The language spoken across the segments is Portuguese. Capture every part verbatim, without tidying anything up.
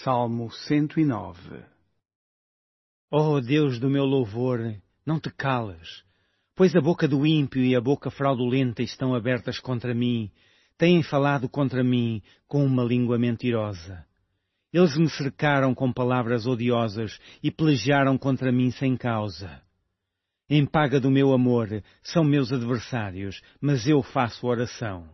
Salmo cento e nove. Ó Deus do meu louvor, não te calas, pois a boca do ímpio e a boca fraudulenta estão abertas contra mim, têm falado contra mim com uma língua mentirosa. Eles me cercaram com palavras odiosas e pelejaram contra mim sem causa. Em paga do meu amor são meus adversários, mas eu faço oração.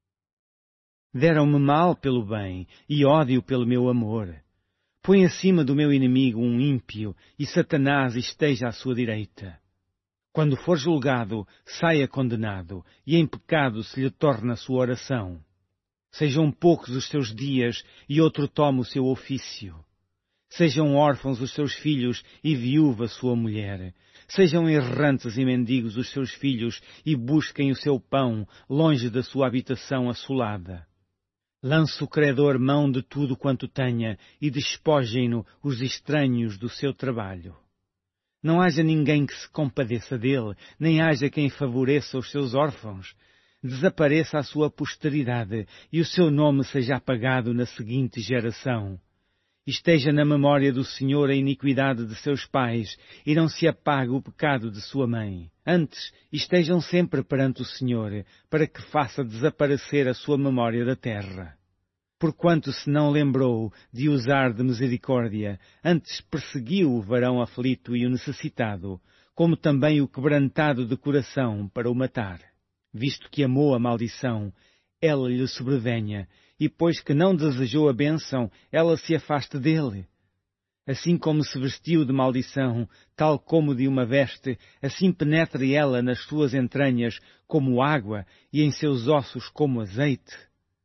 Deram-me mal pelo bem e ódio pelo meu amor. Põe acima do meu inimigo um ímpio e Satanás esteja à sua direita. Quando for julgado, saia condenado e em pecado se lhe torna a sua oração. Sejam poucos os seus dias e outro tome o seu ofício. Sejam órfãos os seus filhos e viúva sua mulher. Sejam errantes e mendigos os seus filhos e busquem o seu pão longe da sua habitação assolada. Lance o credor mão de tudo quanto tenha e despojem-no os estranhos do seu trabalho. Não haja ninguém que se compadeça dele, nem haja quem favoreça os seus órfãos. Desapareça a sua posteridade e o seu nome seja apagado na seguinte geração. Esteja na memória do Senhor a iniquidade de seus pais e não se apague o pecado de sua mãe. Antes, estejam sempre perante o Senhor, para que faça desaparecer a sua memória da terra. Porquanto se não lembrou de usar de misericórdia, antes perseguiu o varão aflito e o necessitado, como também o quebrantado de coração para o matar. Visto que amou a maldição, ela lhe sobrevenha, e pois que não desejou a bênção, ela se afaste dele. Assim como se vestiu de maldição, tal como de uma veste, assim penetre ela nas suas entranhas como água e em seus ossos como azeite.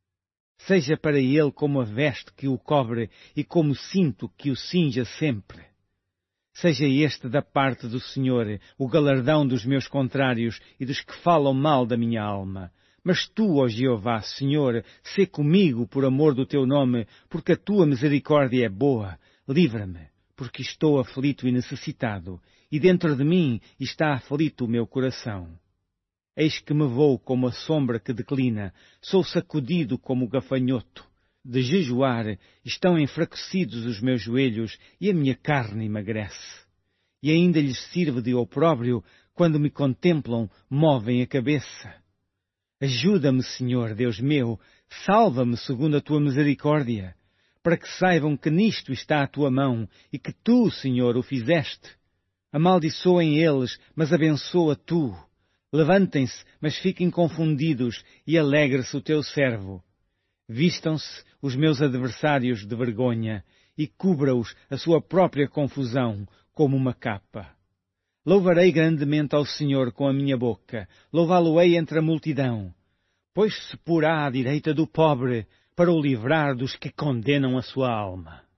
Seja para ele como a veste que o cobre e como cinto que o cinja sempre. Seja este da parte do Senhor o galardão dos meus contrários e dos que falam mal da minha alma. Mas tu, ó Jeová, Senhor, sê comigo por amor do teu nome, porque a tua misericórdia é boa. Livra-me, porque estou aflito e necessitado, e dentro de mim está aflito o meu coração. Eis que me vou como a sombra que declina, sou sacudido como o gafanhoto. De jejuar estão enfraquecidos os meus joelhos e a minha carne emagrece. E ainda lhes sirvo de opróbrio, quando me contemplam, movem a cabeça. Ajuda-me, Senhor, Deus meu, salva-me segundo a tua misericórdia, para que saibam que nisto está a tua mão e que tu, Senhor, o fizeste. Amaldiçoem eles, mas abençoa tu. Levantem-se, mas fiquem confundidos, e alegre-se o teu servo. Vistam-se os meus adversários de vergonha, e cubra-os a sua própria confusão como uma capa. Louvarei grandemente ao Senhor com a minha boca, louvá-lo-ei entre a multidão, pois se porá à direita do pobre, para o livrar dos que condenam a sua alma.